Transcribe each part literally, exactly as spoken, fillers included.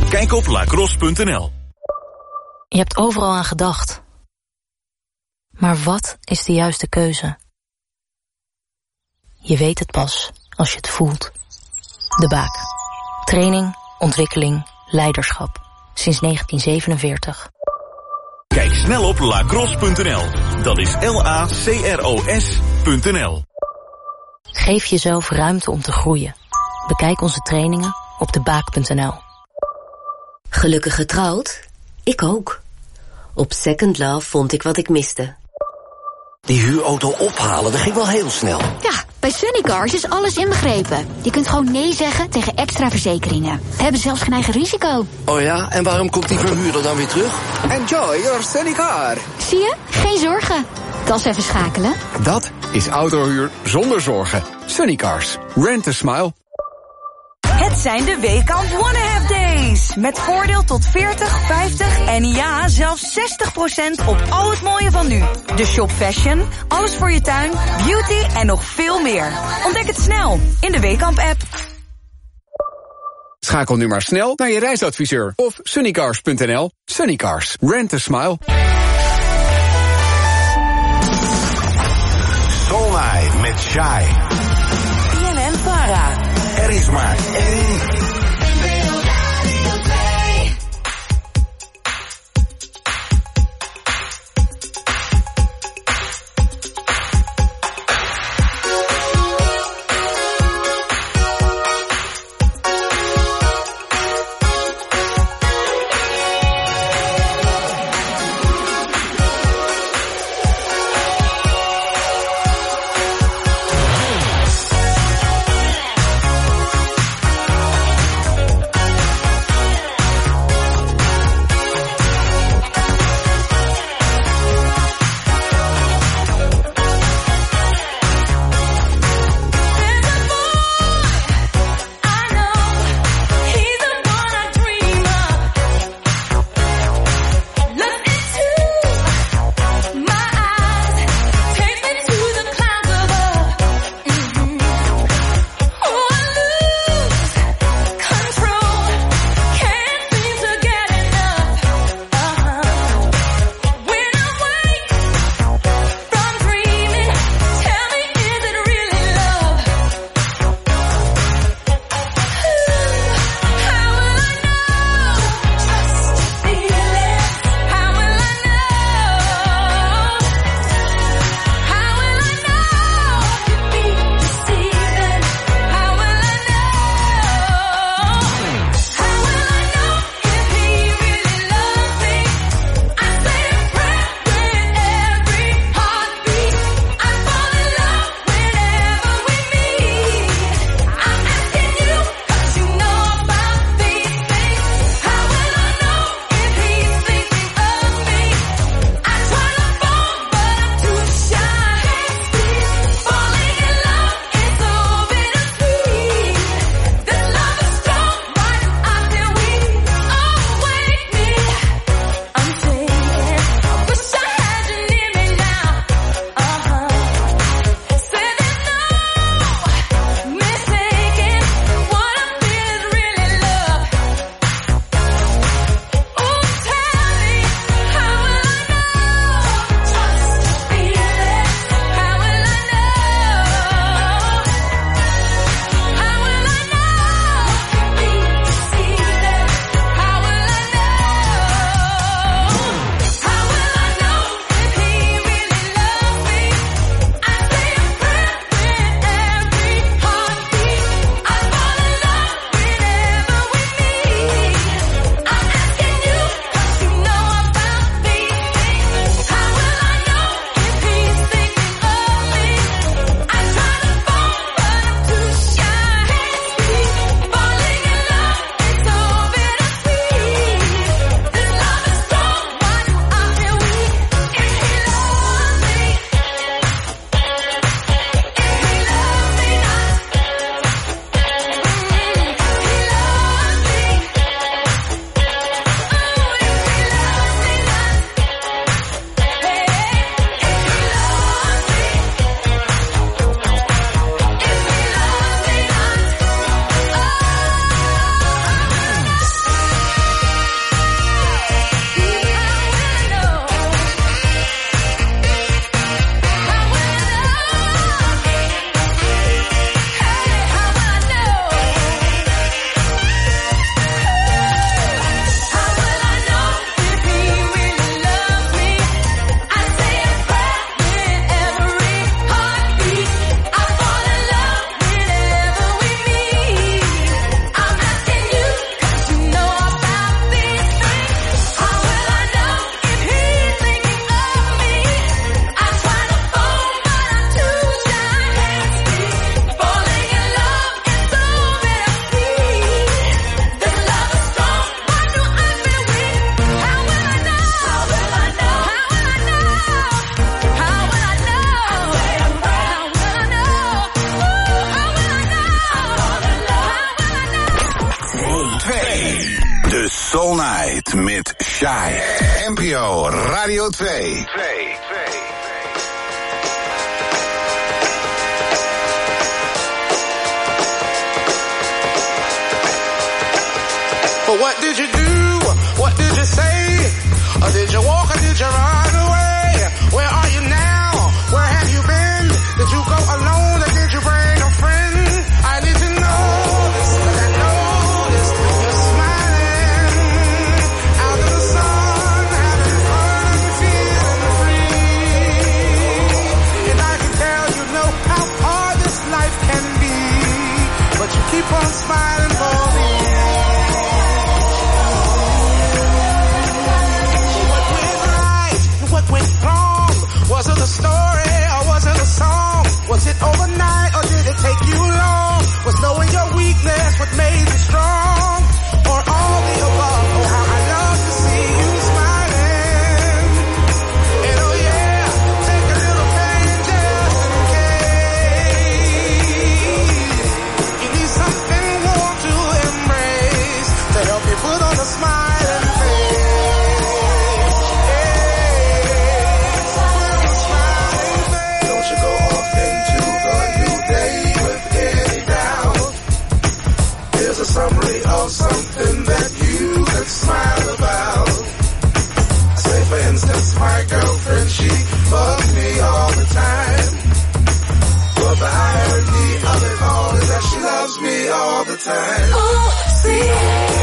Kijk op lacrosse punt n l. Je hebt overal aan gedacht. Maar wat is de juiste keuze? Je weet het pas als je het voelt. De Baak. Training, ontwikkeling, leiderschap. Sinds negentien zevenenveertig. Kijk snel op lacrosse punt n l. Dat is L A C R O S punt n l. Geef jezelf ruimte om te groeien. Bekijk onze trainingen op de baak punt n l. Gelukkig getrouwd? Ik ook. Op Second Love vond ik wat ik miste. Die huurauto ophalen, dat ging wel heel snel. Ja, bij Sunnycars is alles inbegrepen. Je kunt gewoon nee zeggen tegen extra verzekeringen. We hebben zelfs geen eigen risico. Oh ja, en waarom komt die verhuurder dan weer terug? Enjoy your Sunnycar. Zie je? Geen zorgen. Tas even schakelen. Dat is autohuur zonder zorgen. Sunnycars. Rent a smile. Het zijn de Weekamp One Half Days. Met voordeel tot veertig, vijftig en ja, zelfs zestig procent op al het mooie van nu. De shop fashion, alles voor je tuin, beauty en nog veel meer. Ontdek het snel in de Weekamp-app. Schakel nu maar snel naar je reisadviseur of sunnycars punt n l. Sunnycars. Rent a smile. Solnij met Shai. B N N Para. Er is maar één. De Soul Night met Shai. N P O Radio twee. But what did you do? What did you say? Or did you walk or did you run away? Where are you now? Where have you been? Did you go alone or did you bring a friend? I need to know this, 'cause I noticed you're smiling out in the sun, having fun and feeling free. And I can tell you know how hard this life can be, but you keep on smiling for me. Went wrong? Was it a story or was it a song? Was it overnight or did it take you long? Was knowing your weakness what made you strong? Or all the above? Oh, how I love to see you smiling. And oh yeah, take a little pain just in case you need something warm to embrace to help you put on a smiling face. A summary of something that you could smile about. Say for instance, my girlfriend, she bugs me all the time. But the irony of it all is that she loves me all the time. Oh, see.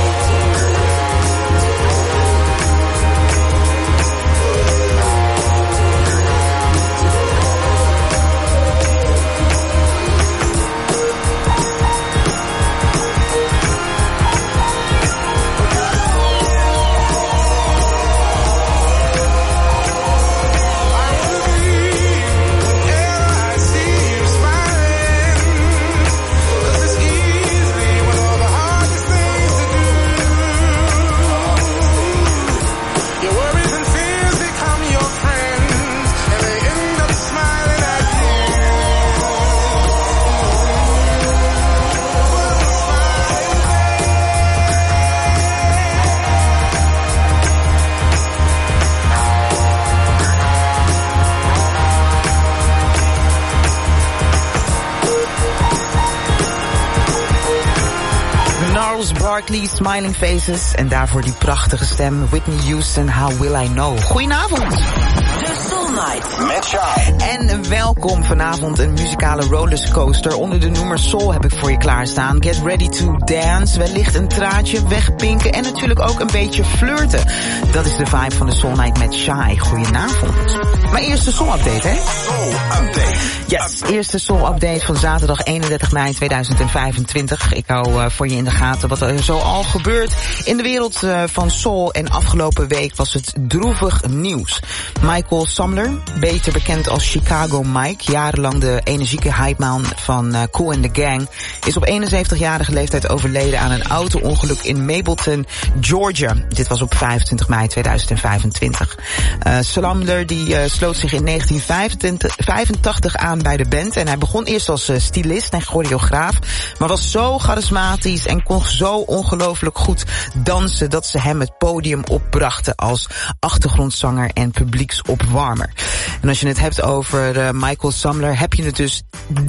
Barkley, Smiling Faces. En daarvoor die prachtige stem, Whitney Houston, How Will I Know. Goedenavond. De Soul Night met Shai. En welkom vanavond, een muzikale rollercoaster. Onder de noemer Soul heb ik voor je klaarstaan. Get ready to dance, wellicht een traantje, wegpinken en natuurlijk ook een beetje flirten. Dat is de vibe van de Soul Night met Shai. Goedenavond. Maar eerst de Soul Update, hè? Soul Update. Yes, eerste Soul Update van zaterdag eenendertig mei tweeduizend vijfentwintig. Ik hou uh, voor je in de gaten wat er zo al gebeurt in de wereld uh, van Soul. En afgelopen week was het droevig nieuws. Michael Sumler, beter bekend als Chicago Mike, jarenlang de energieke hypeman van uh, Kool and the Gang, is op eenenzeventigjarige leeftijd overleden aan een auto-ongeluk in Mableton, Georgia. Dit was op vijfentwintig mei tweeduizend vijfentwintig. Uh, Sumler die uh, sloot zich in negentien vijfentachtig aan bij de band en hij begon eerst als uh, stylist en choreograaf, maar was zo charismatisch en kon zo ongelooflijk goed dansen dat ze hem het podium opbrachten als achtergrondzanger en publieksopwarmer. En als je het hebt over uh, Michael Sumler, heb je het dus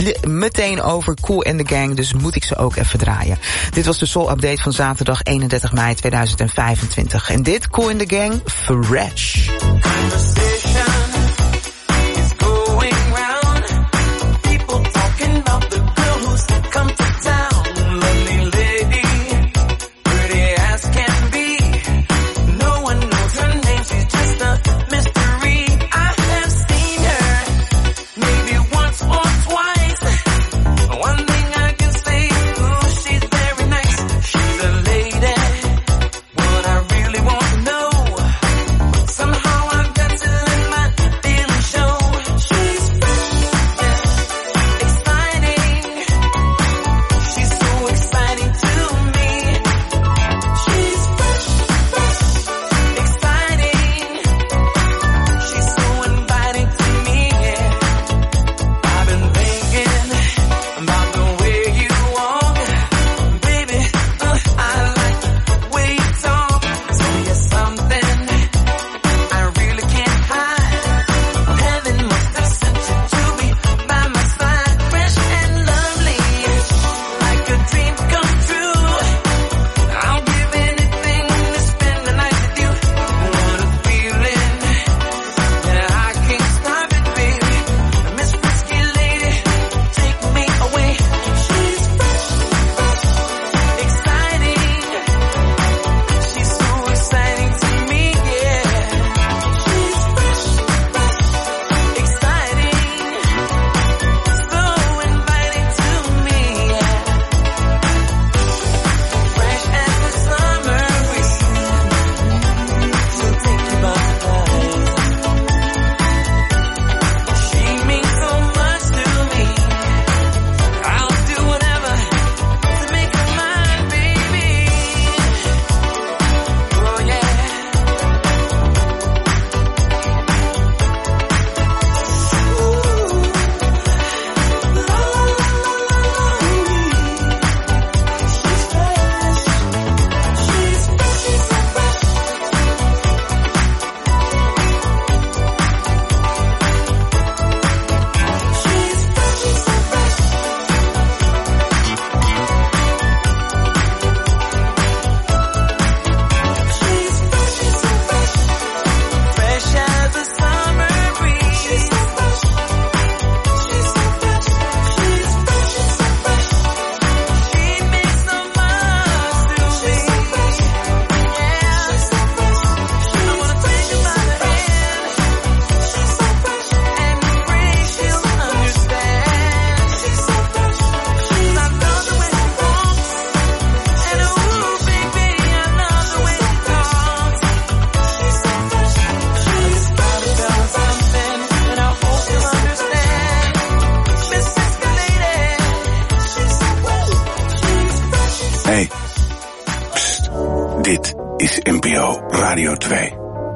meteen over Kool and the Gang, dus moet ik ze ook even draaien. Dit was de Soul Update van zaterdag eenendertig mei tweeduizend vijfentwintig. En dit, Kool and the Gang, Fresh. Somehow I've got to let Dit is N P O Radio twee.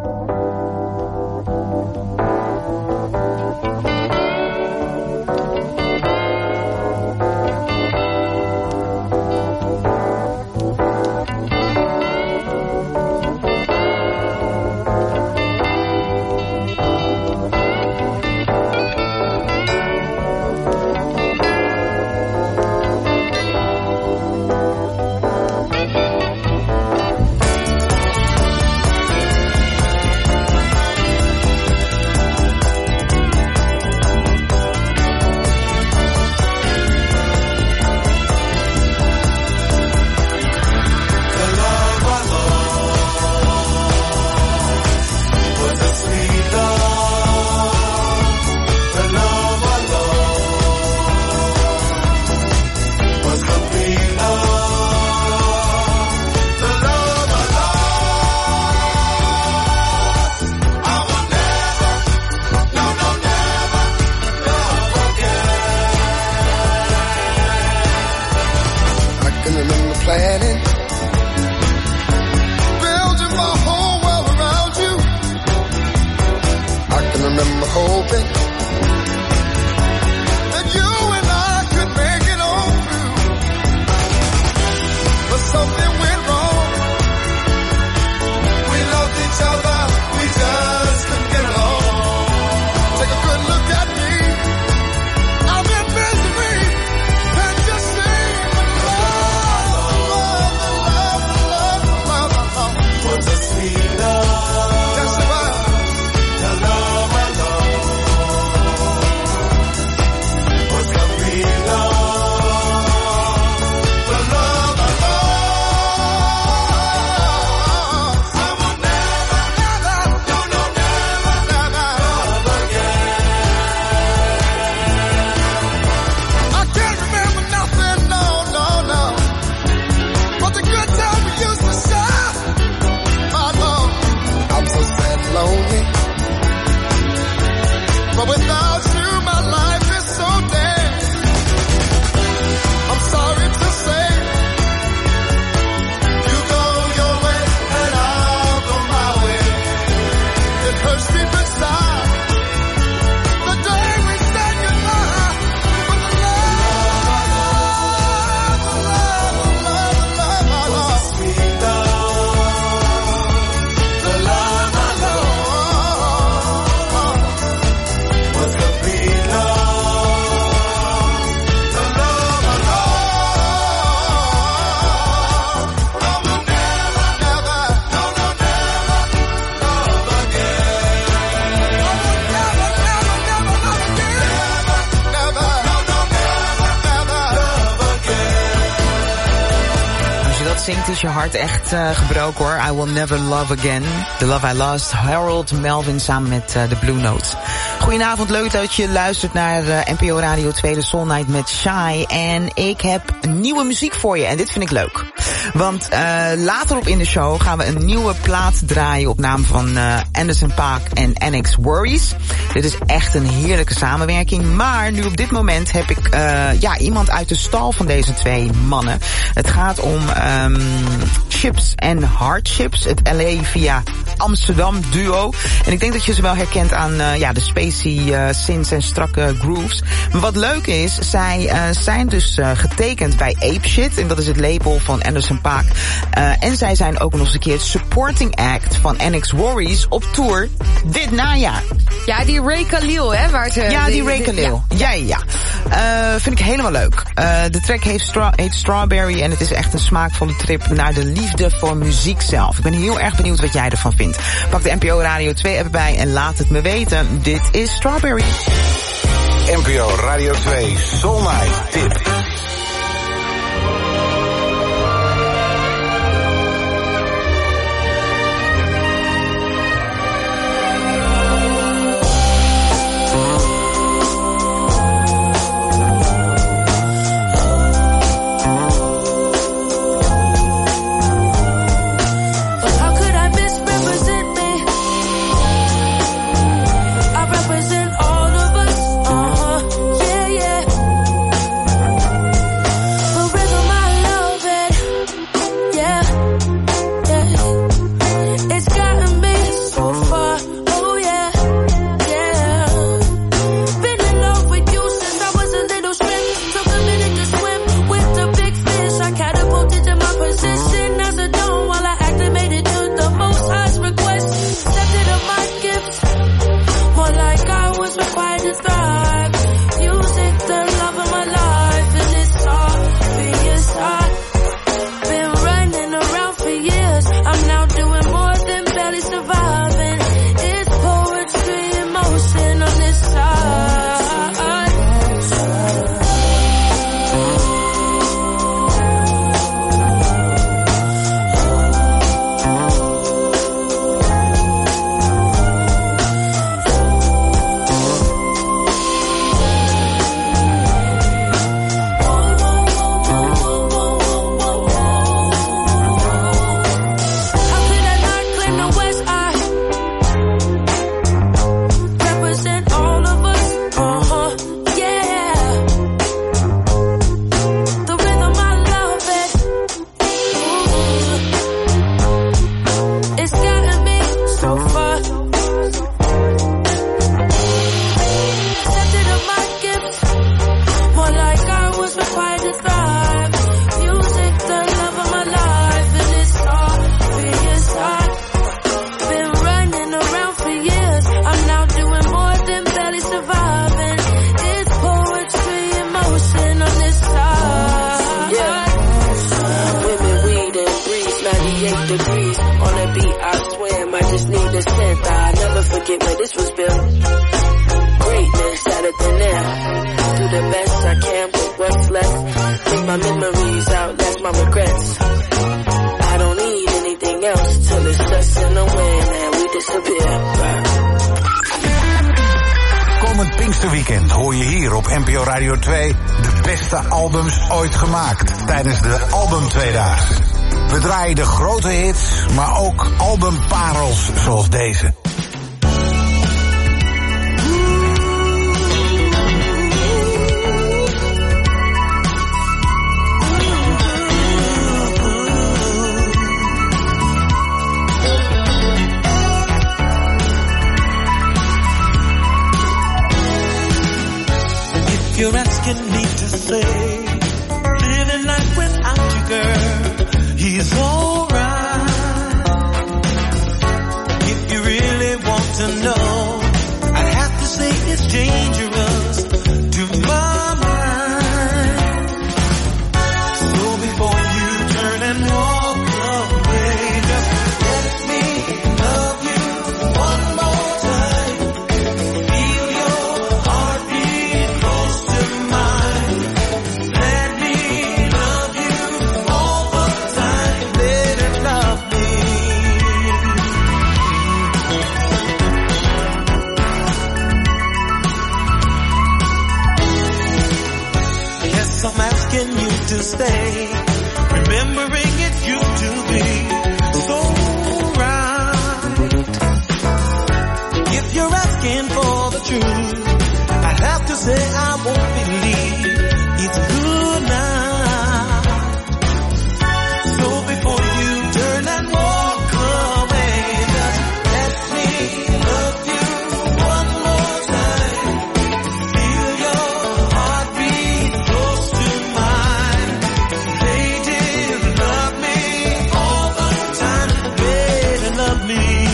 zingt is je hart echt uh, gebroken hoor. I Will Never Love Again. The Love I Lost. Harold Melvin samen met uh, de Blue Notes. Goedenavond, leuk dat je luistert naar uh, N P O Radio twee, de Soul Night met Shy. En ik heb nieuwe muziek voor je en dit vind ik leuk. Want uh, later op in de show gaan we een nieuwe plaat draaien op naam van uh, Anderson .Paak en N X Worries. Dit is echt een heerlijke samenwerking. Maar nu op dit moment heb ik uh, ja, iemand uit de stal van deze twee mannen. Het gaat om um, Chips en Hardships. Het L A via Amsterdam duo. En ik denk dat je ze wel herkent aan uh, ja, de spacey uh, synths en strakke grooves. Maar wat leuk is, zij uh, zijn dus uh, getekend bij Ape Shit. En dat is het label van Anderson .Paak. Uh, en zij zijn ook nog eens een keer het supporting act van N X Worries op tour dit najaar. Ja, die Ray Khalil, hè? Waar ze, ja, die, die Ray Khalil. Ja, ja. ja. Uh, vind ik helemaal leuk. Uh, de track heet, Stra- heet Strawberry en het is echt een smaakvolle trip naar de liefde voor muziek zelf. Ik ben heel erg benieuwd wat jij ervan vindt. Pak de N P O Radio twee app bij en laat het me weten. Dit is Strawberry. N P O Radio twee Soul Night Tip. Represent all of us, uh-huh, yeah, yeah. degrees. On the beat I swim, I just need the scent. I never forget where this was built. Greatness out of thin air. Do the best I can with what's left. Make my memories outlast my regrets. I don't need anything else till it's us in the wind and we disappear. Komend Pinksterweekend hoor je hier op N P O Radio twee de beste albums ooit gemaakt tijdens de Album Tweedaagse. We draaien de grote hits, maar ook albumparels zoals deze. You're asking me to say, living life without you, girl, he's alright. If you really want to know, I'd have to say it's dangerous to my mind. So before you turn and walk away, just let me love you one more time. Feel your heartbeat close to mine. Let me love you all the time. Let it love me. Yes, I'm asking you to stay, remembering it's you to be so right. If you're asking for the truth, I have to say I won't believe it's good now. So before you turn and walk away, just let me love you one more time. Feel your heartbeat close to mine. Lady, love me all the time. Lady, love me.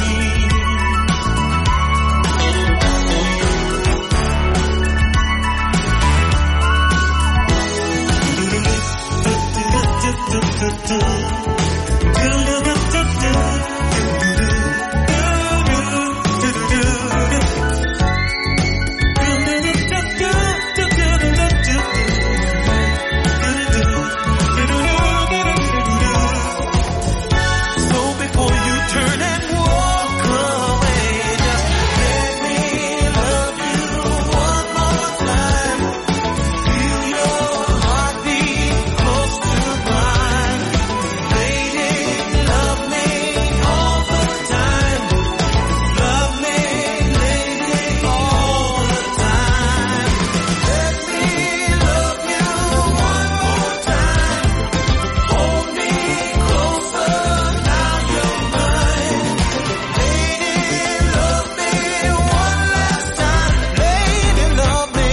So before you turn and walk away, just let me love you one more time. Feel your heartbeat close to mine. Lady, love me all the time. Love me, lady, all the time. Let me love you one more time. Hold me closer, now you're mine. Lady, love me one last time. Lady, love me.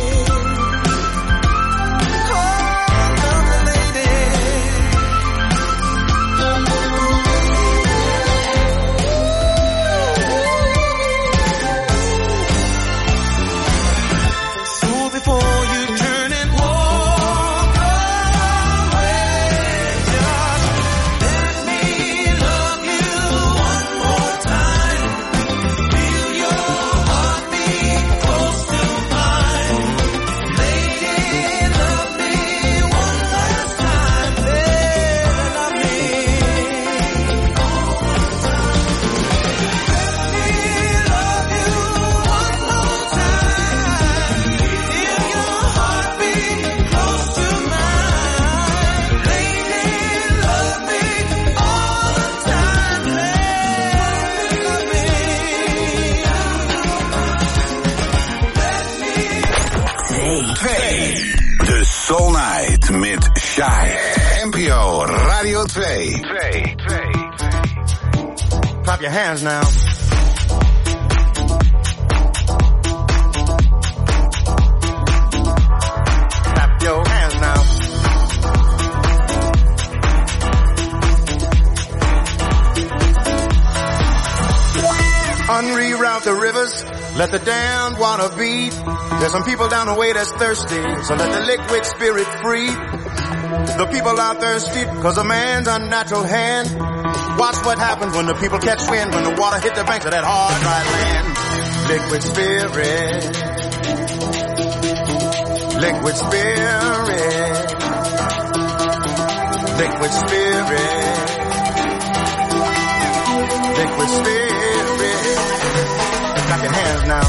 Oh, love me, lady. So before you turn and walk away, just let me love you one more time. Feel your heartbeat close to mine. Lady, love me one last time. Lady, love me. Let me love you one more time. Feel your heartbeat close to mine. Lady, love me all the time. Lady, love me. twee. De Soul Night met Shy. N P O Radio twee. twee. Clap your hands now. Clap your hands now. Unreroute the rivers, let the damned water beat. There's some people down the way that's thirsty, so let the liquid spirit free. The people are thirsty cause of man's unnatural hand Watch what happens when the people catch wind, when the water hit the banks of that hard, dry land. Liquid spirit. Liquid spirit. Liquid spirit. Liquid spirit. Clap your hands now.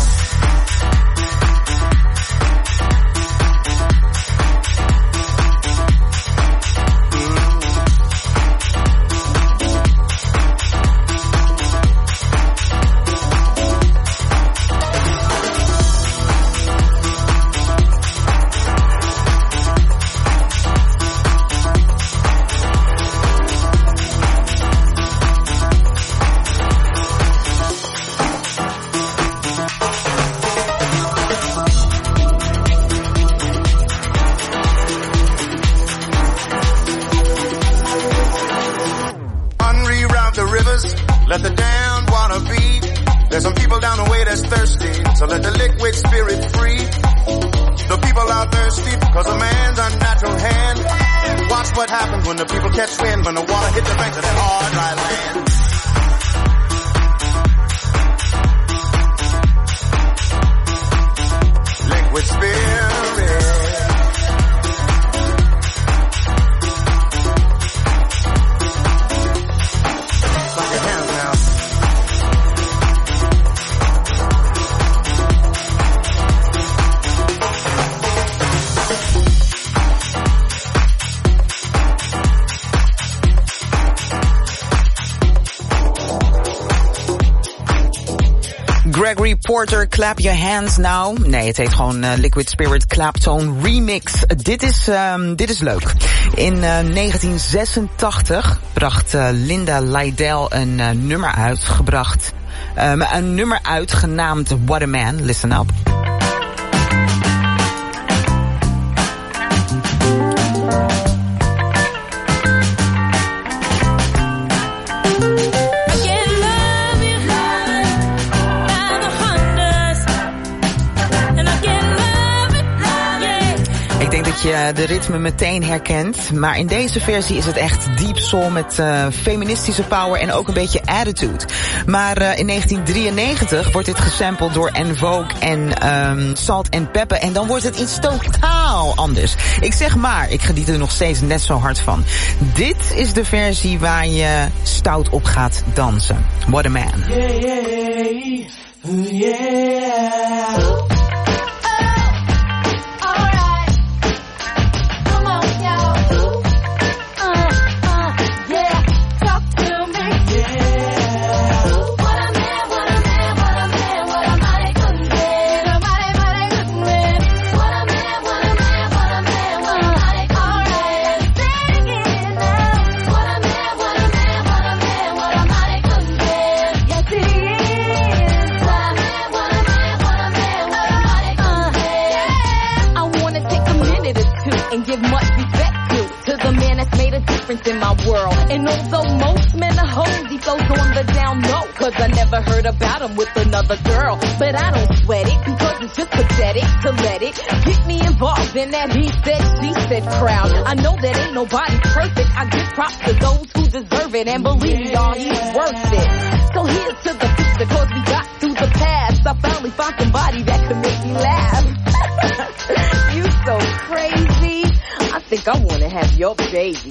Let the damned water be. There's some people down the way that's thirsty, so let the liquid spirit free. The people are thirsty because of man's unnatural hand. Watch what happens when the people catch wind, when the water hit the banks of that hard, dry land. Liquid spirit. Clap your hands now. Gregory Porter, Clap Your Hands Now. Nee, het heet gewoon uh, Liquid Spirit Claptone Remix. Dit is, um, dit is leuk. In uh, negentien zesentachtig bracht uh, Linda Lydell een uh, nummer uitgebracht. Um, een nummer uit genaamd What a Man. Listen up. Je de ritme meteen herkent, maar in deze versie is het echt deep soul met uh, feministische power en ook een beetje attitude. Maar uh, in negentien drieënnegentig wordt dit gesampled door En Vogue en um, Salt and Pepper en dan wordt het iets totaal anders. Ik zeg maar, ik geniet er nog steeds net zo hard van. Dit is de versie waar je stout op gaat dansen. What a Man. Yeah, yeah, yeah. In my world, and although most men are hoes, he goes on the down low, cause I never heard about him with another girl. But I don't sweat it, because it's just pathetic to let it get me involved in that he said, she said crowd. I know that ain't nobody perfect, I give props to those who deserve it, and believe me, y'all, he's worth it. So here's to the future, cause we got through the past. I finally found somebody that could make me laugh. You so crazy, I think I wanna have your baby.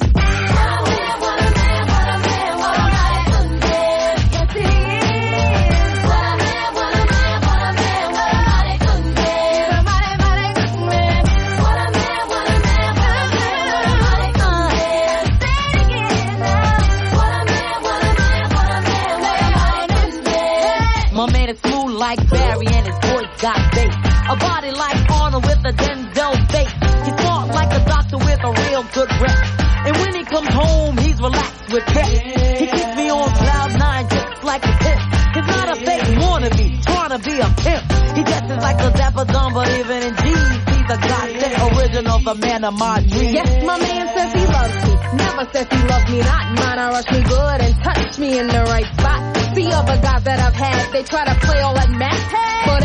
Like Barry and his voice got bass. A body like Arnold with a Denzel face. He's smart like a doctor with a real good rep. And when he comes home, he's relaxed with pep. He keeps me on cloud nine just like a pimp. He's not a fake wannabe, trying to be a pimp. He dresses like a dapper dumb, but even in jeans, he's a goddamn original, the man of my dreams. Yes, my man says he loves me. Never says he loves me not. Mine, I rush me good and touch me in the right spot. The other guys that I've had, they try to play all that math, but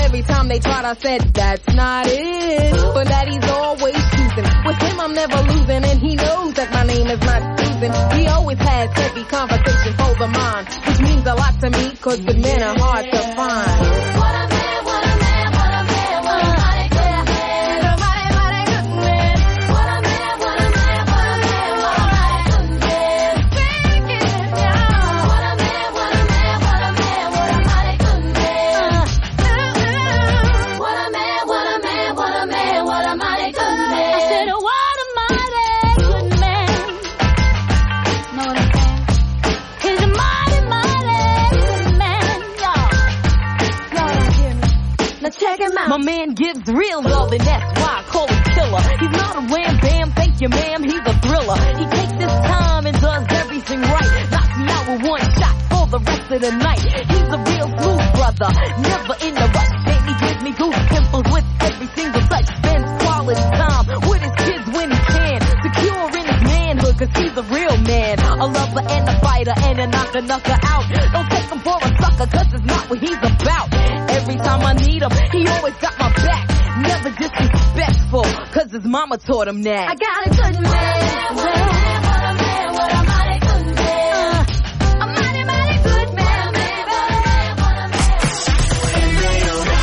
every time they tried, I said, that's not it. But Daddy's always choosing. With him, I'm never losing, and he knows that my name is not Susan. He always has heavy conversation for the mind, which means a lot to me, cause good men are hard to find. What a man, what a man, what a man, what a mighty good man. What a mighty, mighty good man. What a man, what a man, what a man, what a mighty good man. Sing it now. What a man, what a man, what a man, what a mighty good man. What a man, what a man, what a man, what a mighty good man. I said, what a mighty good man. Know what I'm saying? He's a mighty, mighty good man, y'all. Y'all don't hear me. Now check him out. My man gives real love, and that's why I call him killer. He's not a wham bam, thank you ma'am, he's a thriller. He takes his time and does everything right. Knocks me out with one shot for the rest of the night. He's a real smooth brother, never in a rush. And he gives me goose pimples with every single touch. Spends quality time with his kids when he can. Secure in his manhood, cause he's a real man. A lover and a fighter and a knocker knocker out. Don't take him for a sucker, cause it's not what he's about. Every time I need him, he always got my back. Never disrespectful, cause his mama taught him that. I got a good man. What a man, what a man, what a mighty good man. Uh, a mighty, mighty good man, baby. What a man, what a man.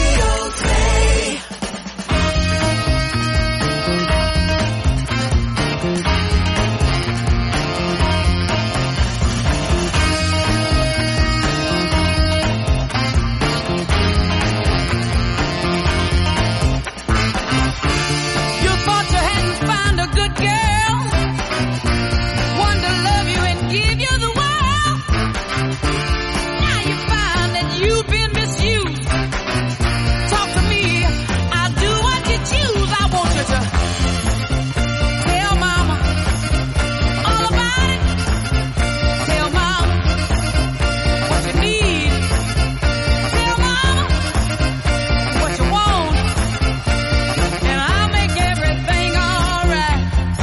You thought you hadn't found a good girl, one to love you and give you the world. Now you find that you've been misused. Talk to me, I'll do what you choose. I want you to tell mama all about it. Tell mama what you need. Tell mama what you want. And I'll make everything alright.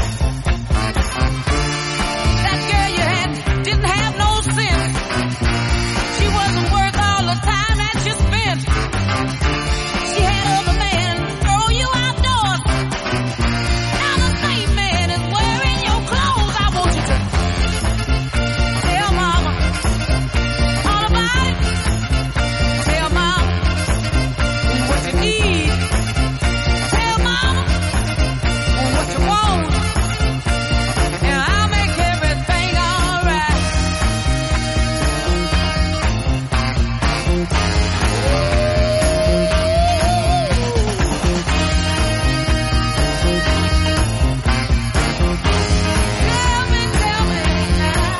That girl you had didn't have no sense. She wasn't worth all the time that you spent. She had other men throw you outdoors. Now the same man is wearing your clothes. I want you to tell mama all about it. Tell mama what you need. Tell mama what you want, and I'll make everything alright. Tell me, tell me now.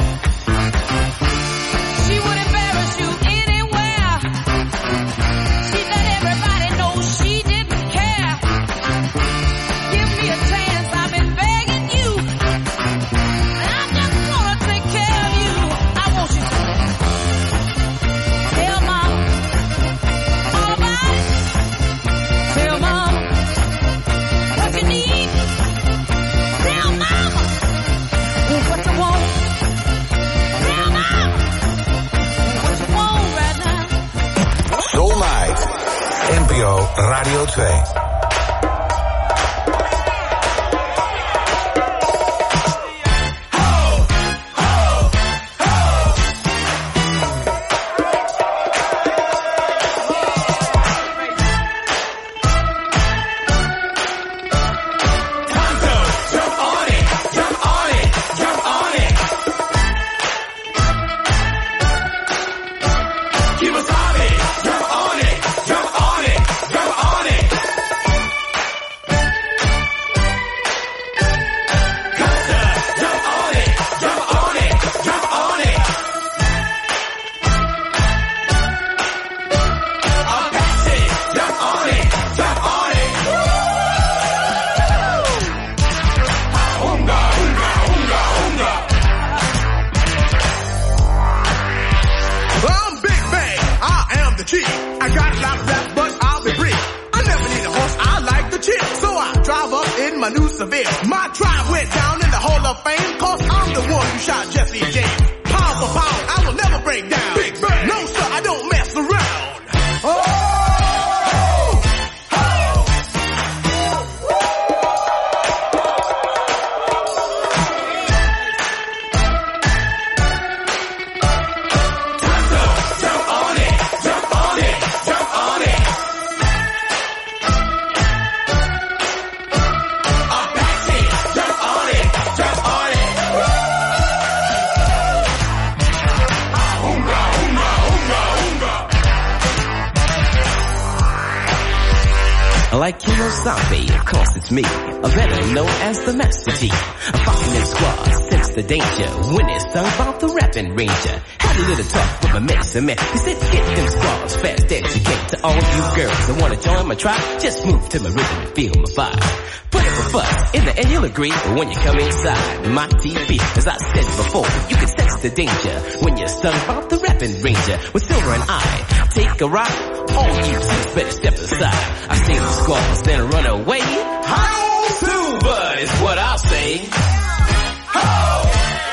She would embarrass you anywhere. She let everybody know she didn't care. Give me a chance, I've been begging you. I just wanna take care of you. I want you to tell mama all about it. Tell mama what you need. Tell mama what you want. Tell mama what you want right now. Soul Night. N P O Radio twee. Keep us on it, jump on it, jump on it, jump on it. my new Seville. My tribe went down in the Hall of Fame, cause I'm the one who shot Jesse James. Pound for pound, I will never break down. Big Bird. No sir, I don't mess around. Oh! like Kemosabe, of course it's me, a better known as the Master G. I'm fucking in squad, sense the danger, when it's sung about the rapping ranger. Had a little talk with my medicine man, he said get them squads fast as you can. To all you girls that wanna join my tribe, just move to my rhythm and feel my vibe. Put up a fuss, in the end you'll agree, but when you come inside my T V, as I said before, you can sense the danger, when you're sung about the rapping ranger. With Silver and I, take a ride. All you chicks better step aside. I sing the squalls, then run away. How Silver is what I'll say. Ho!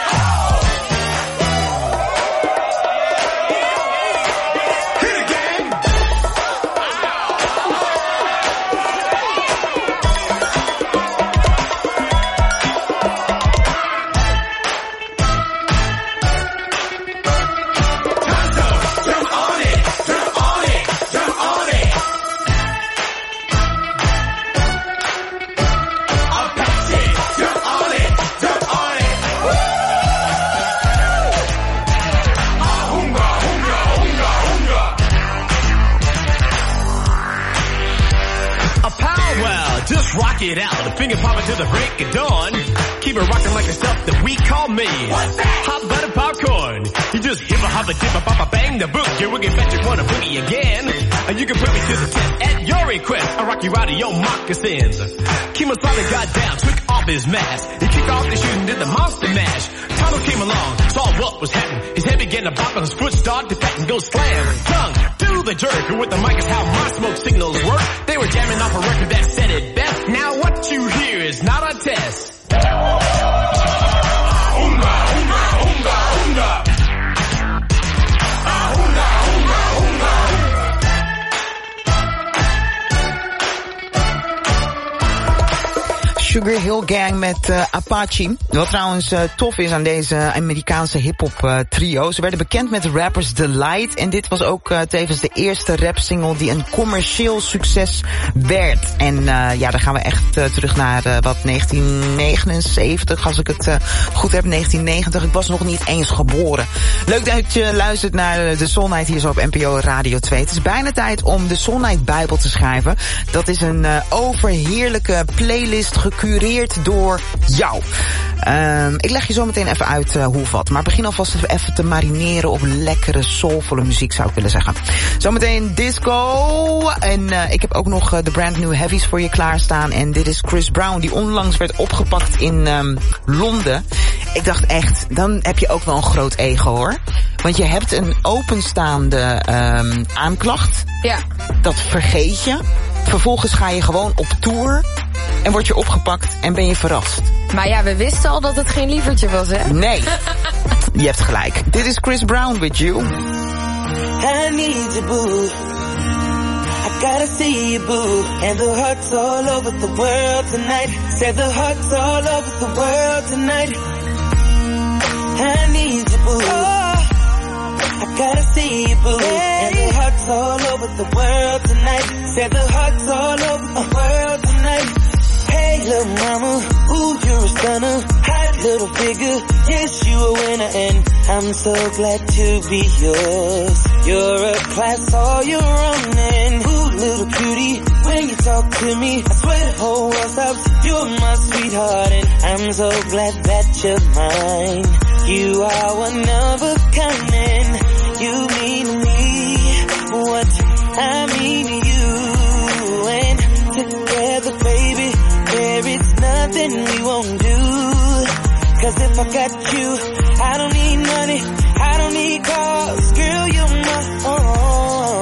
Rock it out, the finger popping to the break of dawn. Keep it rocking like the stuff that we call me. What's that? Hot butter popcorn. You just hip a hop a dip a bop a bang the book. You will get bet you wanna boogie again. And you can put me to the test at your request. I'll rock you out of your moccasins. Kemosabe got down, took off his mask. He kicked off the shooting, did the monster mash. Tonto came along, saw what was happening. His head began to bop and his foot started to pat and go slam. Tongue to the jerk, and with the mic is how my smoke signals work. They were jamming off a record that said it best. Now what you hear is not a test. Oonga, oonga, oonga, oonga. Oonga, oonga, oonga. Sugar Hill Gang met uh, Apache. Wat trouwens uh, tof is aan deze Amerikaanse hip-hop uh, trio. Ze werden bekend met Rappers Delight. En dit was ook uh, tevens de eerste rapsingle die een commercieel succes werd. En uh, ja, dan gaan we echt uh, terug naar uh, wat negentien negenenzeventig, als ik het uh, goed heb, negentien negentig. Ik was nog niet eens geboren. Leuk dat je luistert naar de Soul Night hier zo op N P O Radio twee. Het is bijna tijd om de Soul Night Bijbel te schrijven. Dat is een uh, overheerlijke playlist gecureerd door jou. Um, ik leg je zo meteen even uit uh, hoe of wat. Maar begin alvast even te marineren op lekkere soulvolle muziek, zou ik willen zeggen. Zometeen disco. En uh, ik heb ook nog uh, de brand new heavies voor je klaarstaan. En dit is Chris Brown, die onlangs werd opgepakt in um, Londen. Ik dacht echt, dan heb je ook wel een groot ego, hoor. Want je hebt een openstaande um, aanklacht. Ja. Dat vergeet je. Vervolgens ga je gewoon op tour en word je opgepakt en ben je verrast. Maar ja, we wisten al dat het geen lievertje was, hè? Nee. Je hebt gelijk. Dit is Chris Brown with you. I need you, boo. I gotta see you, boo. And the hearts all over the world tonight. Said the hearts all over the world tonight. I need you, boo. Oh, I gotta see you, boo. Hey. And the hearts all over the world tonight. Said the hearts all over the world tonight. Hey, little mama, ooh, you're a stunner. Hot little figure, yes, you a winner. And I'm so glad to be yours. You're a class all your own. And ooh, little cutie, when you talk to me, I swear the whole world stops. You're my sweetheart, and I'm so glad that you're mine. You are one of a kind, and you mean to me what I mean to you. And together, baby, there is nothing we won't do. Cause if I got you, I don't need money, I don't need cars. Girl, you're my own.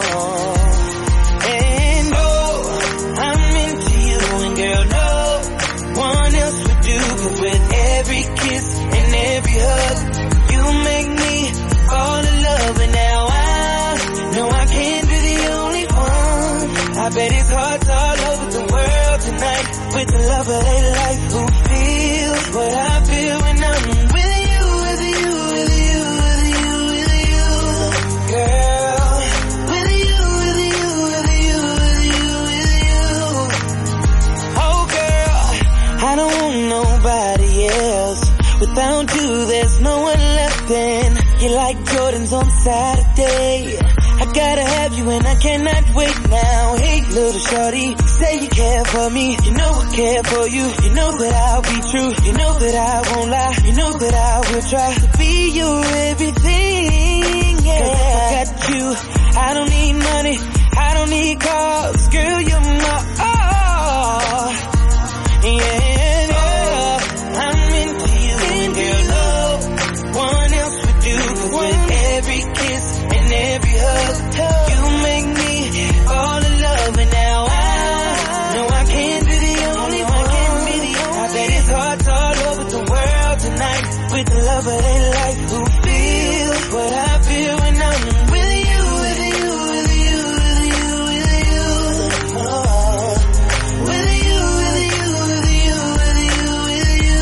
And oh, I'm into you. And girl, no one else would do. Cause with every kiss and every hug, you make me fall in love. And now I know I can't be the only one. I bet it's hearts all over the world tonight. With the love of their life, who feels what I feel when I'm with you, with you, with you, with you, with you, girl. With you, with you, with you, with you, with you. Oh girl, I don't want nobody else. Without you, there's no one left. And you're like Jordans on Saturday. I gotta have you and I cannot wait now. Hey, little shorty, say you care for me. You know I care for you. You know that I'll be true. You know that I won't lie. You know that I will try to be your everything. Yeah, 'cause if I got you, I don't need money. I don't need cars. Girl, you're my all. Yeah, yeah. I'm into you. And girl, no one else would do. 'Cause with every kiss and every hug, you make me fall in love. And now I know I can't be the only one. I can't be the only. I bet it's hearts all over the world tonight with the love of their life who feels what I feel when I'm with you, with you, with you, with you, with you. Oh, with you, with you, with you, with you, with you.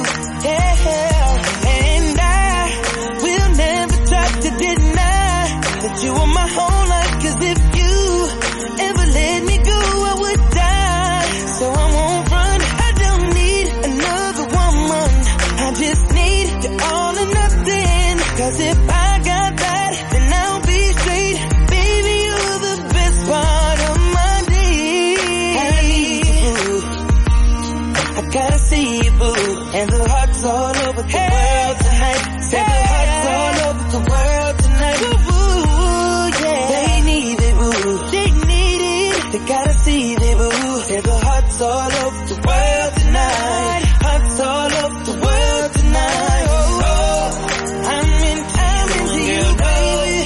Yeah, and I will never try to deny that you are my whole life. 'Cause if you ever let me go, I would die. So I won't run. I don't need another woman. I just need you all or nothing. 'Cause if I got that, then I'll be straight. Baby, you're the best part of my day. I need you, boo. I gotta see you, boo. And the hearts all over the world tonight. Said the hearts all over the world tonight. Boo, yeah. They need it, boo. They need it. They gotta see it, boo. Said the hearts all over the world tonight. Hearts all over the world tonight. Oh, oh. I'm into, I'm into you, baby.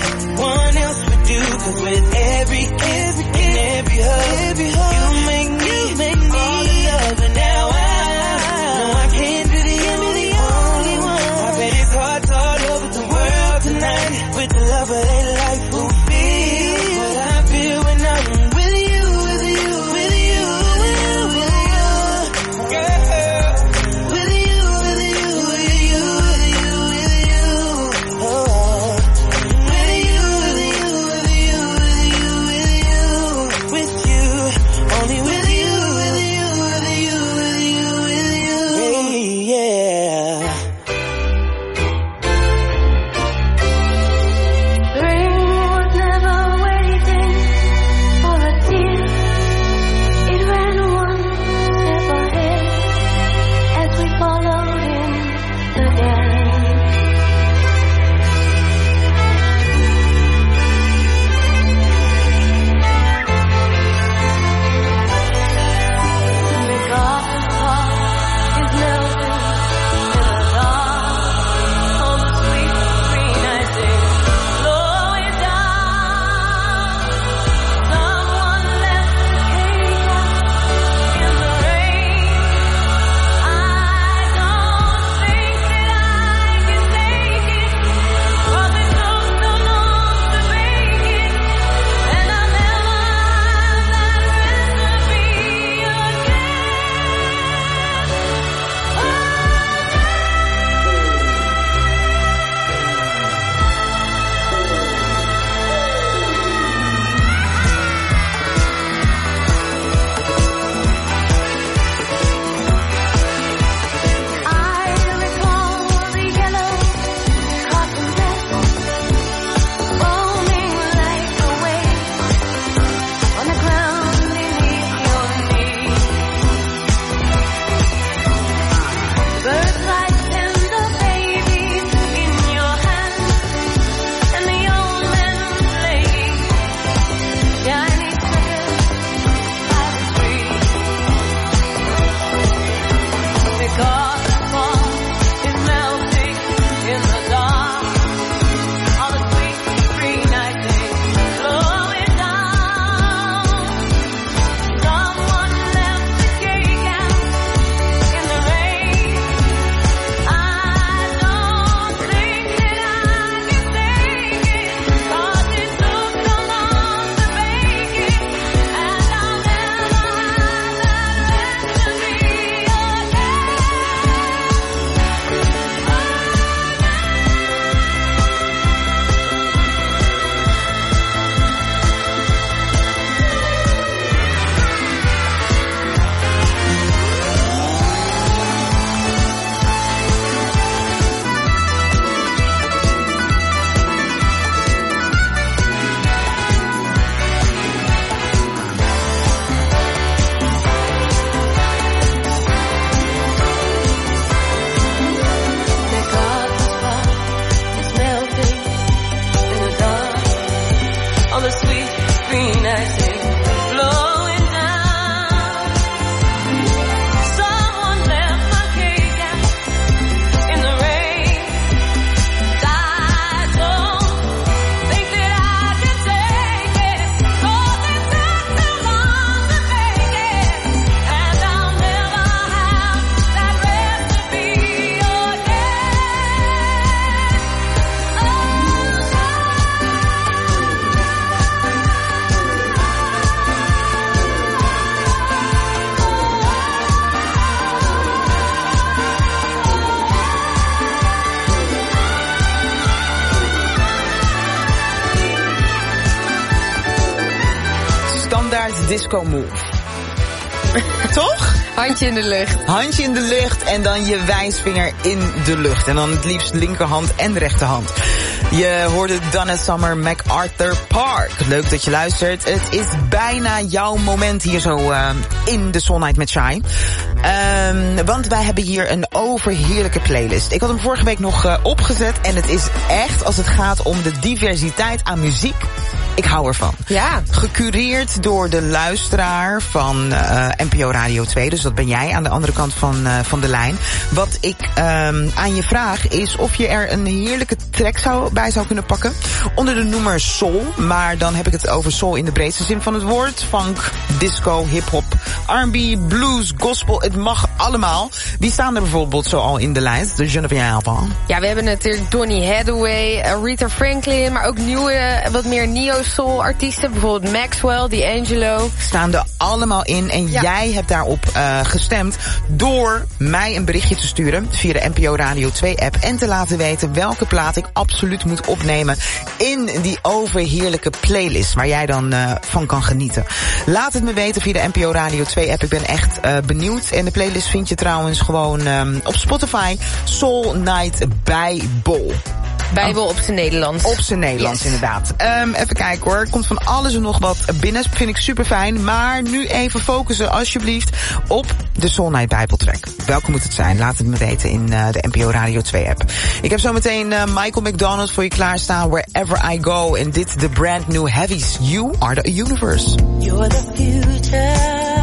standaard disco move. Toch? Handje in de lucht. Handje in de lucht en dan je wijsvinger in de lucht. En dan het liefst linkerhand en rechterhand. Je hoorde Donna Summer, MacArthur Park. Leuk dat je luistert. Het is bijna jouw moment hier zo uh, in de Soul Night met Shai. Um, want wij hebben hier een overheerlijke playlist. Ik had hem vorige week nog uh, opgezet. En het is echt, als het gaat om de diversiteit aan muziek, ik hou ervan. Ja. Gecureerd door de luisteraar van uh, N P O Radio twee. Dus dat ben jij aan de andere kant van, uh, van de lijn. Wat ik um, aan je vraag is of je er een heerlijke track zou, bij zou kunnen pakken. Onder de noemer soul. Maar dan heb ik het over soul in de breedste zin van het woord. Funk, disco, hip-hop, R en B, blues, gospel. Het mag allemaal. Wie staan er bijvoorbeeld zo al in de lijst? De Geneviève. Ja, we hebben natuurlijk Donny Hathaway, Aretha Franklin. Maar ook nieuwe, wat meer neo-soul artiesten. Bijvoorbeeld Maxwell, D'Angelo. Staan er allemaal in. En ja. jij hebt daarop uh, gestemd door mij een berichtje te sturen via de N P O Radio twee app. En te laten weten welke plaat ik absoluut moet opnemen in die overheerlijke playlist waar jij dan uh, van kan genieten. Laat het me weten via de N P O Radio twee app. Ik ben echt uh, benieuwd. En de playlist vind je trouwens gewoon um, op Spotify. Soul Night Bijbel. Bijbel op zijn Nederlands. Op zijn Nederlands, yes. Inderdaad. Um, even kijken hoor. Er komt van alles en nog wat binnen. Vind ik super fijn. Maar nu even focussen alsjeblieft op de Soul Night Bijbeltrack. Welke moet het zijn? Laat het me weten in uh, de N P O Radio twee app. Ik heb zometeen uh, Michael McDonald voor je klaarstaan. Wherever I Go. En dit de brand new Heavies. You are the universe. You're the future.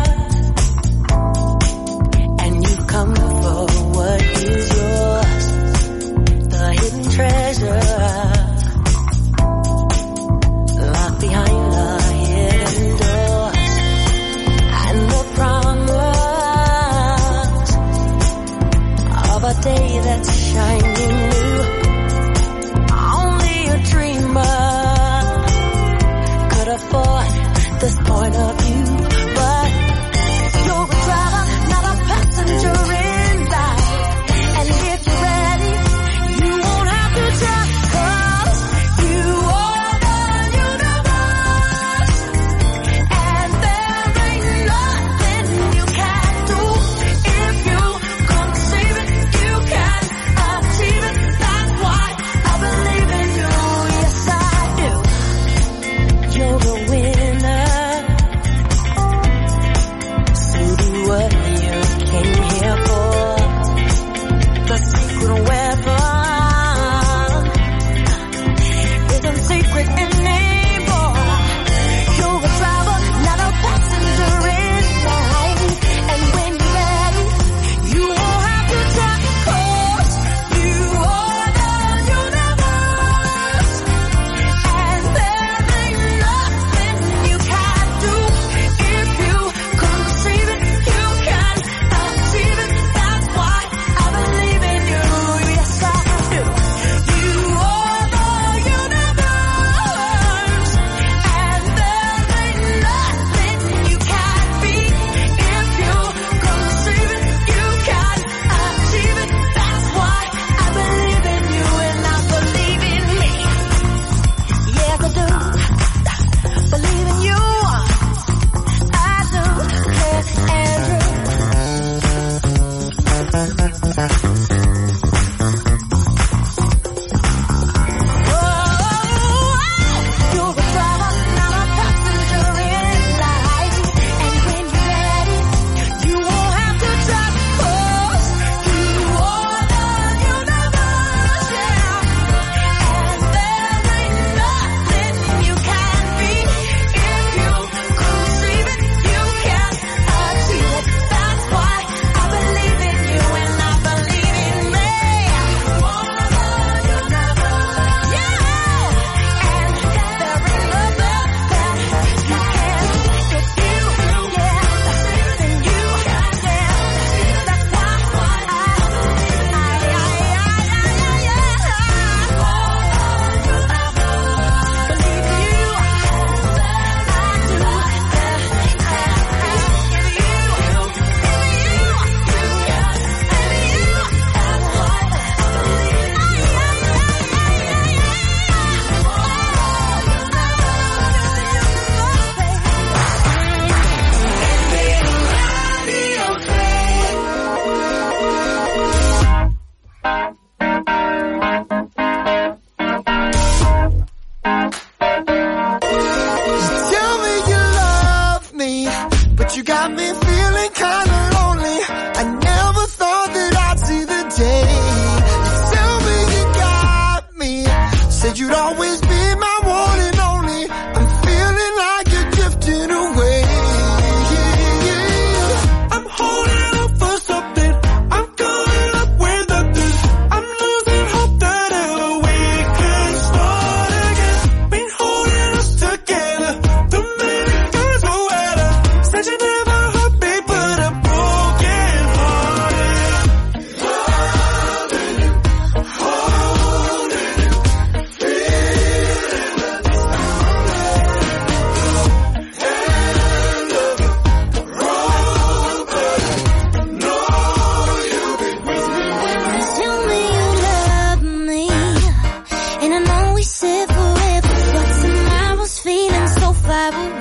And you've come for what is yours. The hidden treasure locked behind the hidden doors, and the promise of a day that's shining new. Only a dreamer could afford this point of view, but you're a driver, not a passenger in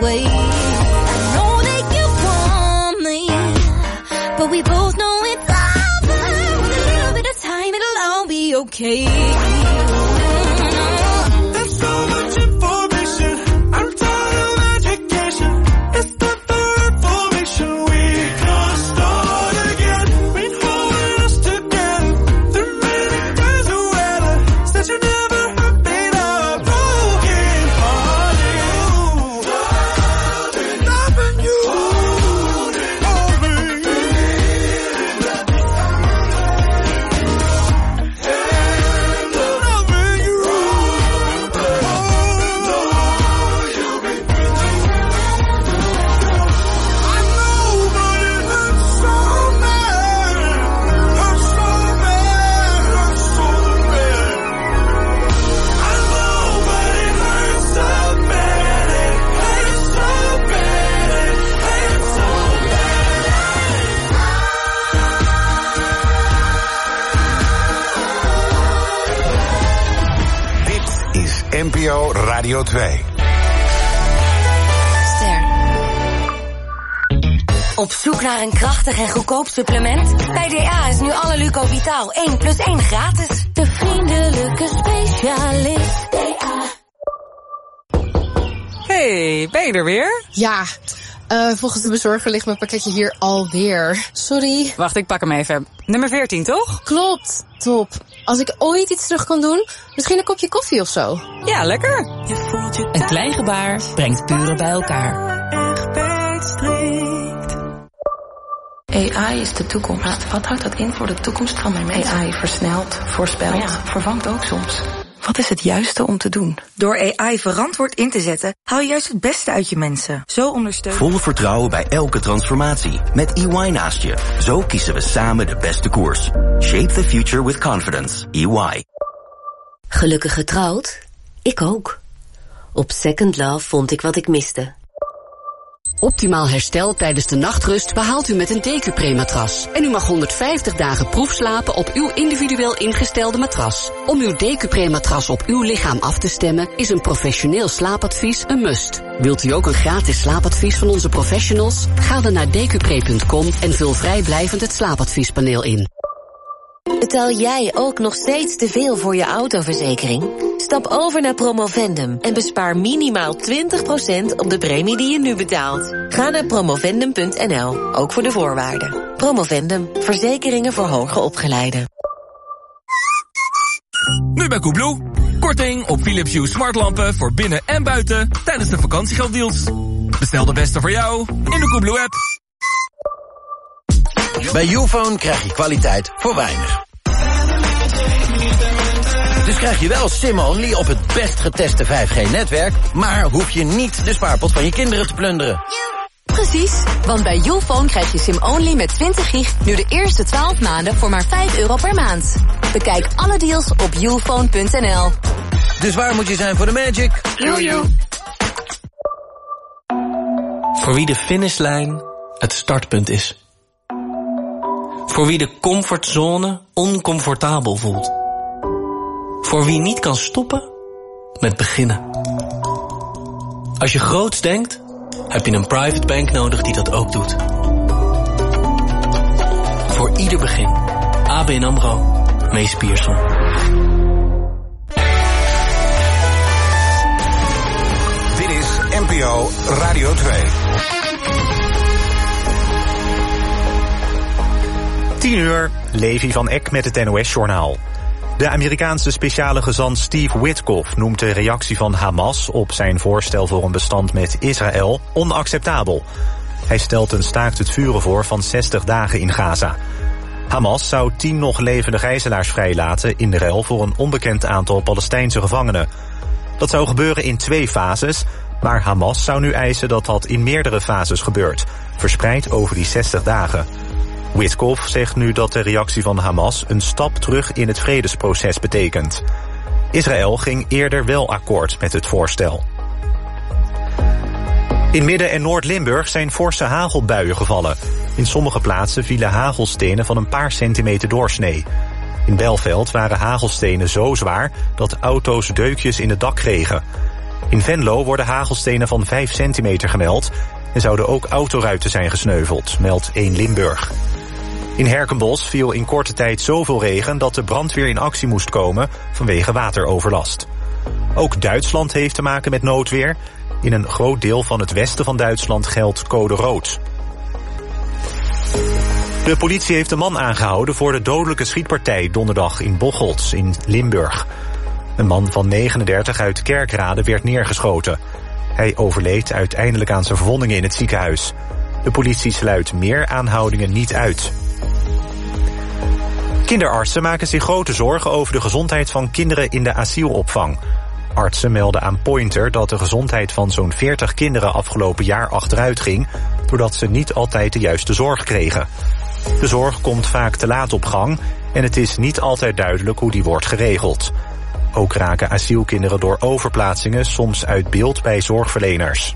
way. I know that you want me, but we both know it's over. With a little bit of time, it'll all be okay. There's so much information. I'm tired of education. It's the third formation. We can't start again. Been holding us together through many days of weather. Said you never have been a broken hearted. Loving you, loving you. N P O Radio twee. Op zoek naar een krachtig en goedkoop supplement? Bij D A is nu alle Luco Vitaal één plus één gratis. De vriendelijke specialist. D A. Hey, ben je er weer? Ja, uh, volgens de bezorger ligt mijn pakketje hier alweer. Sorry. Wacht, ik pak hem even. Nummer veertien, toch? Klopt, top. Als ik ooit iets terug kan doen, misschien een kopje koffie of zo. Ja, lekker. Een klein gebaar brengt buren bij elkaar. A I is de toekomst. Wat houdt dat in voor de toekomst van mijn mensen? A I versnelt, voorspelt, ja, vervangt ook soms. Wat is het juiste om te doen? Door A I verantwoord in te zetten, haal je juist het beste uit je mensen. Zo ondersteunen. Vol vertrouwen bij elke transformatie. Met E Y naast je. Zo kiezen we samen de beste koers. Shape the future with confidence. E Y. Gelukkig getrouwd? Ik ook. Op Second Love vond ik wat ik miste. Optimaal herstel tijdens de nachtrust behaalt u met een Decupre-matras. En u mag honderdvijftig dagen proefslapen op uw individueel ingestelde matras. Om uw Decupre-matras op uw lichaam af te stemmen is een professioneel slaapadvies een must. Wilt u ook een gratis slaapadvies van onze professionals? Ga dan naar decupre punt com en vul vrijblijvend het slaapadviespaneel in. Betaal jij ook nog steeds te veel voor je autoverzekering? Stap over naar Promovendum en bespaar minimaal twintig procent op de premie die je nu betaalt. Ga naar promovendum punt n l, ook voor de voorwaarden. Promovendum, verzekeringen voor hoger opgeleiden. Nu bij Coolblue. Korting op Philips Hue smartlampen voor binnen en buiten tijdens de vakantiegelddeals. Bestel de beste voor jou in de Coolblue app. Bij Ufone krijg je kwaliteit voor weinig. Dus krijg je wel SIM-only op het best geteste vijf G-netwerk... maar hoef je niet de spaarpot van je kinderen te plunderen. Precies, want bij Ufone krijg je SIM-only met twintig gig... nu de eerste twaalf maanden voor maar vijf euro per maand. Bekijk alle deals op ufone punt n l. Dus waar moet je zijn voor de magic? Jojo. Voor wie de finishlijn het startpunt is. Voor wie de comfortzone oncomfortabel voelt. Voor wie niet kan stoppen met beginnen. Als je groots denkt, heb je een private bank nodig die dat ook doet. Voor ieder begin. A B N AMRO, Mees Pierson. Dit is N P O Radio twee. tien uur, Levi van Eck met het N O S-journaal. De Amerikaanse speciale gezant Steve Witkoff noemt de reactie van Hamas op zijn voorstel voor een bestand met Israël onacceptabel. Hij stelt een staakt het vuren voor van zestig dagen in Gaza. Hamas zou tien nog levende gijzelaars vrijlaten in ruil voor een onbekend aantal Palestijnse gevangenen. Dat zou gebeuren in twee fases, maar Hamas zou nu eisen dat dat in meerdere fases gebeurt, verspreid over die zestig dagen. Witkoff zegt nu dat de reactie van Hamas een stap terug in het vredesproces betekent. Israël ging eerder wel akkoord met het voorstel. In Midden- en Noord-Limburg zijn forse hagelbuien gevallen. In sommige plaatsen vielen hagelstenen van een paar centimeter doorsnee. In Belveld waren hagelstenen zo zwaar dat auto's deukjes in het dak kregen. In Venlo worden hagelstenen van vijf centimeter gemeld en zouden ook autoruiten zijn gesneuveld, meldt één Limburg. In Herkenbos viel in korte tijd zoveel regen dat de brandweer in actie moest komen vanwege wateroverlast. Ook Duitsland heeft te maken met noodweer. In een groot deel van het westen van Duitsland geldt code rood. De politie heeft een man aangehouden voor de dodelijke schietpartij donderdag in Bocholt in Limburg. Een man van negenendertig uit Kerkrade werd neergeschoten. Hij overleed uiteindelijk aan zijn verwondingen in het ziekenhuis. De politie sluit meer aanhoudingen niet uit. Kinderartsen maken zich grote zorgen over de gezondheid van kinderen in de asielopvang. Artsen melden aan Pointer dat de gezondheid van zo'n veertig kinderen afgelopen jaar achteruit ging, doordat ze niet altijd de juiste zorg kregen. De zorg komt vaak te laat op gang en het is niet altijd duidelijk hoe die wordt geregeld. Ook raken asielkinderen door overplaatsingen soms uit beeld bij zorgverleners.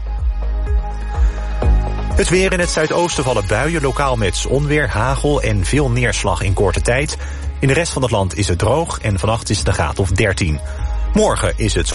Het weer: in het zuidoosten vallen buien, lokaal met onweer, hagel en veel neerslag in korte tijd. In de rest van het land is het droog en vannacht is het een graad of dertien. Morgen is het